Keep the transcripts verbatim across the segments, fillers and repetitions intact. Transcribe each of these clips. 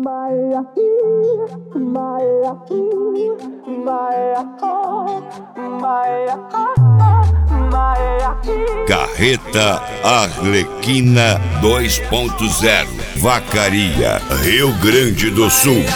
Carreta Arlequina dois ponto zero, Vacaria, Rio Grande do Sul.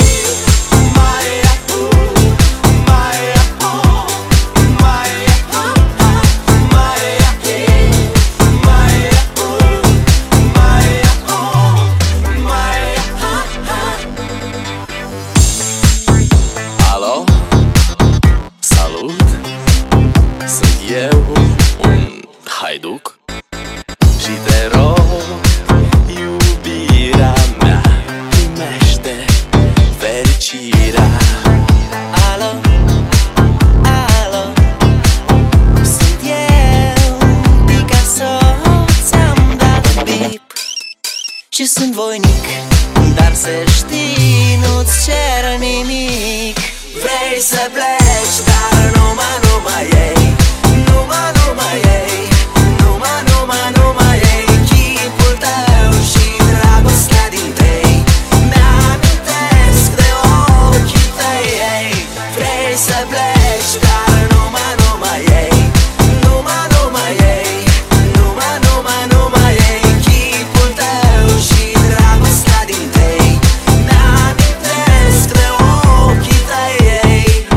Alo, salut, sunt eu, un haiduc și te rog, iubirea mea, primește fericirea. Alo, alo, sunt eu, Picasso, ți-am dat un bip și sunt voinic, dar să știi, nu-ți cer nimic. Vrei să pleci, dar numai, numai ei, numai, numai ei, numai, numai, numai ei, chipul tău și dragostea din tei, mi-amintesc de ochii tăi, ei. Vrei să pleci, dar numai, numai ei, numai, numai ei, numai, numai, numai ei, chipul tău și dragostea din tei, mi-amintesc de ochii tăi, ei.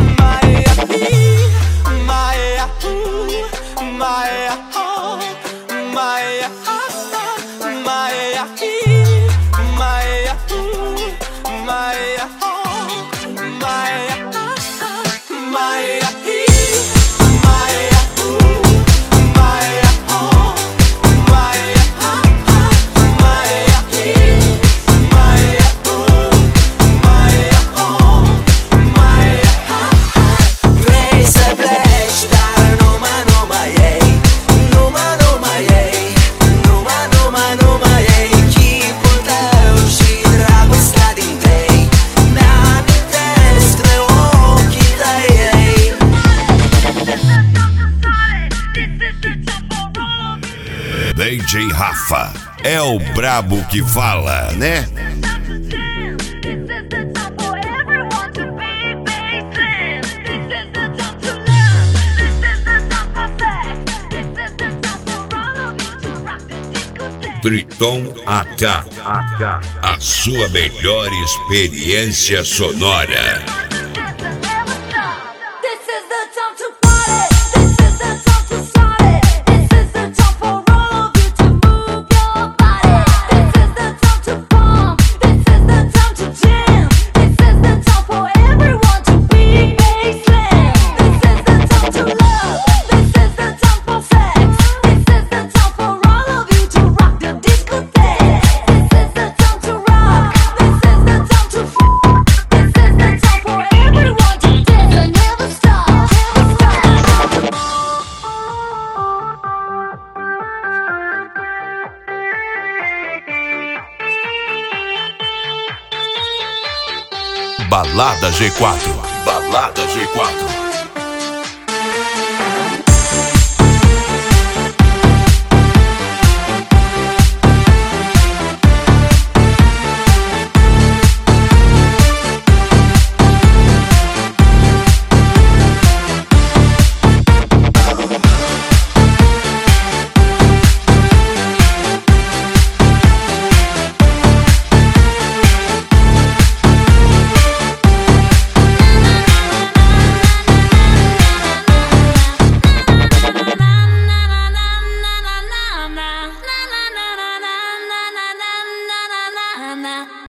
D J Rafa é o brabo que fala, né? Triton A K, a sua melhor experiência sonora. Balada G quatro. Balada G quatro.